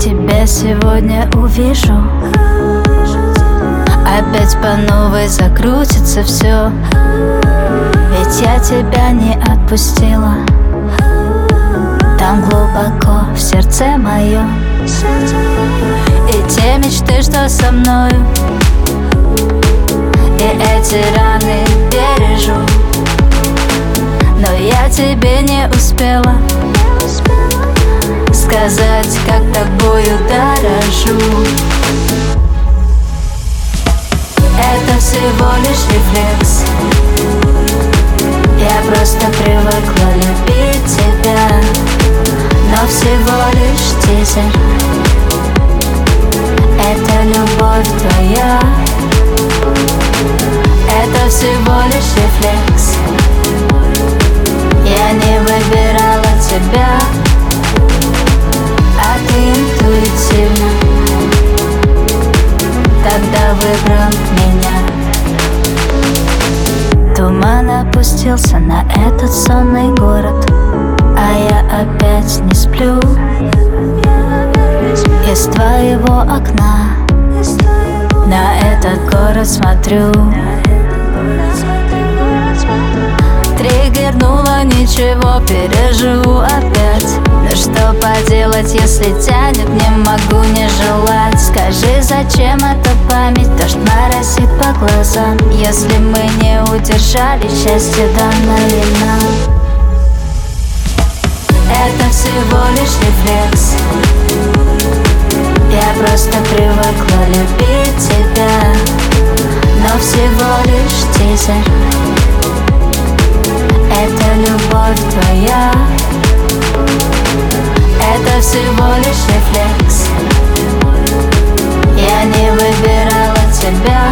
тебя сегодня увижу, опять по новой закрутится все. Ведь я тебя не отпустила там глубоко в сердце моем. И те мечты, что со мною, и эти раны бережу. Но я тебе не успела сказать, как тобою дорожу. Это всего лишь рефлекс. Я просто привыкла любить тебя, но всего лишь тизер. Это любовь твоя. Это всего лишь рефлекс. Я не выбирала тебя, а ты интуитивно тогда выбрал меня. Туман опустился на этот сонный город, а я опять не сплю. Из твоего окна на этот город смотрю. Триггернула, ничего, переживу опять. Но что поделать, если тянет, не могу не желать. Скажи, зачем эта память, дождь моросит по глазам, если мы не удержали счастье, данное нам. Это всего лишь рефлекс. Я просто привыкла любить тебя, но всего лишь тизер. Это любовь твоя. Это всего лишь рефлекс. Я не выбирала тебя,